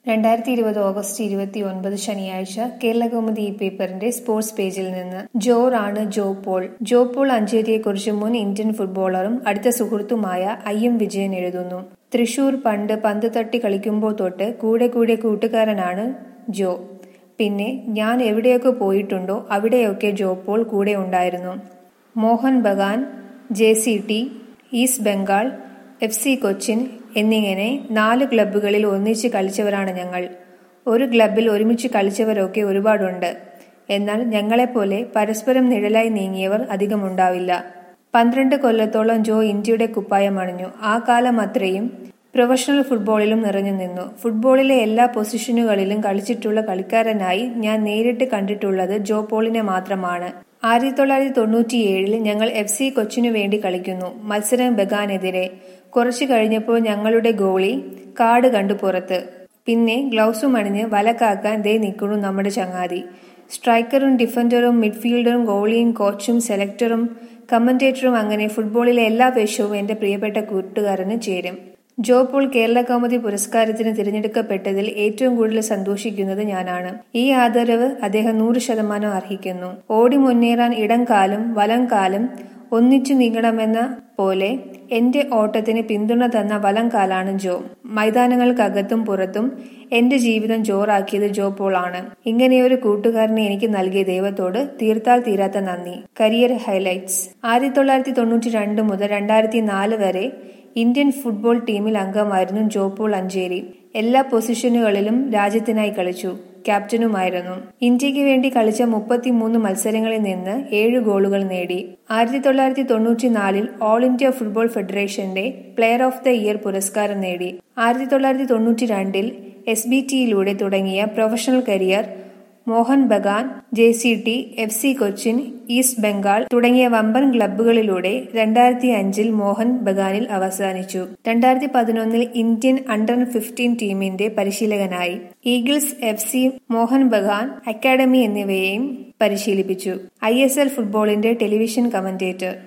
2020 August 29 ശനിയാഴ്ച കേരളകൗമുദി ഈ പേപ്പറിന്റെ സ്പോർട്സ് പേജിൽ നിന്ന് ജോറാണ് ജോ പോൾ. ജോ പോൾ അഞ്ചേരിയെക്കുറിച്ച് മുൻ ഇന്ത്യൻ ഫുട്ബോളറും അടുത്ത സുഹൃത്തുമായ IM വിജയൻ എഴുതുന്നു. തൃശൂർ പണ്ട് പന്ത് തട്ടി കളിക്കുമ്പോൾ തൊട്ട് കൂടെ കൂട്ടുകാരനാണ് ജോ. പിന്നെ ഞാൻ എവിടെയൊക്കെ പോയിട്ടുണ്ടോ അവിടെയൊക്കെ ജോ പോൾ കൂടെ ഉണ്ടായിരുന്നു. Mohun Bagan, JCT, East Bengal, FC Cochin എന്നിങ്ങനെ 4 ക്ലബ്ബുകളിൽ ഒന്നിച്ച് കളിച്ചവരാണ് ഞങ്ങൾ. ഒരു ക്ലബ്ബിൽ ഒരുമിച്ച് കളിച്ചവരൊക്കെ ഒരുപാടുണ്ട്. എന്നാൽ ഞങ്ങളെപ്പോലെ പരസ്പരം നിഴലായി നീങ്ങിയവർ അധികമുണ്ടാവില്ല. 12 കൊല്ലത്തോളം ജോ ഇന്ത്യയുടെ കുപ്പായമണിഞ്ഞു. ആ കാലം അത്രയും പ്രൊഫഷണൽ ഫുട്ബോളിലും നിറഞ്ഞു നിന്നു. ഫുട്ബോളിലെ എല്ലാ പൊസിഷനുകളിലും കളിച്ചിട്ടുള്ള കളിക്കാരനായി ഞാൻ നേരിട്ട് കണ്ടിട്ടുള്ളത് ജോ പോളിനെ മാത്രമാണ്. 1997 ഞങ്ങൾ FC കൊച്ചിനു വേണ്ടി കളിക്കുന്നു. മത്സരം ബഗാനെതിരെ. കുറച്ചു കഴിഞ്ഞപ്പോൾ ഞങ്ങളുടെ ഗോളി കാർഡ് കണ്ടു പുറത്ത്. പിന്നെ ഗ്ലൗസും അണിഞ്ഞ് വല കാക്കാൻ ദേ നിൽക്കുന്നു നമ്മുടെ ചങ്ങാതി. സ്ട്രൈക്കറും ഡിഫൻഡറും മിഡ്ഫീൽഡറും ഗോളിയും കോച്ചും സെലക്ടറും കമന്റേറ്ററും അങ്ങനെ ഫുട്ബോളിലെ എല്ലാ വേഷവും എന്റെ പ്രിയപ്പെട്ട കൂട്ടുകാരന് ചേരും. ജോ പോൾ കേരള കൗമുദി പുരസ്കാരത്തിന് തിരഞ്ഞെടുക്കപ്പെട്ടതിൽ ഏറ്റവും കൂടുതൽ സന്തോഷിക്കുന്നത് ഞാനാണ്. ഈ ആദരവ് അദ്ദേഹം 100% അർഹിക്കുന്നു. ഓടി മുന്നേറാൻ ഇടം കാലും വലം കാലും ഒന്നിച്ചു നീങ്ങണമെന്ന പോലെ എന്റെ ഓട്ടത്തിന് പിന്തുണ തന്ന വലം കാലാണ് ജോ. മൈതാനങ്ങൾക്കകത്തും പുറത്തും എന്റെ ജീവിതം ജോറാക്കിയത് ജോ പോൾ ആണ്. ഇങ്ങനെയൊരു കൂട്ടുകാരനെ എനിക്ക് നൽകിയ ദൈവത്തോട് തീർത്താൽ തീരാത്ത നന്ദി. Career highlights. 1992 മുതൽ 2004 വരെ ഇന്ത്യൻ ഫുട്ബോൾ ടീമിൽ അംഗമായിരുന്നു ജോ പോൾ അഞ്ചേരി. എല്ലാ പൊസിഷനുകളിലും രാജ്യത്തിനായി കളിച്ചു. ക്യാപ്റ്റനുമായിരുന്നു. ഇന്ത്യക്ക് വേണ്ടി കളിച്ച 33 മത്സരങ്ങളിൽ നിന്ന് 7 ഗോളുകൾ നേടി. 1994 ഓൾ ഇന്ത്യ ഫുട്ബോൾ ഫെഡറേഷന്റെ പ്ലെയർ ഓഫ് ദ ഇയർ പുരസ്കാരം നേടി. 1992 SBTയിലൂടെ തുടങ്ങിയ professional career Mohun Bagan, JCT, FC Cochin, East Bengal തുടങ്ങിയ വമ്പൻ ക്ലബ്ബുകളിലൂടെ 2005 മോഹൻ ബഗാനിൽ അവസാനിച്ചു. 2011 ഇന്ത്യൻ അണ്ടർ-15 ടീമിന്റെ പരിശീലകനായി. Eagles, FC, Mohun Bagan academy എന്നിവയെയും പരിശീലിപ്പിച്ചു. ISL ഫുട്ബോളിന്റെ ടെലിവിഷൻ കമന്റേറ്റർ.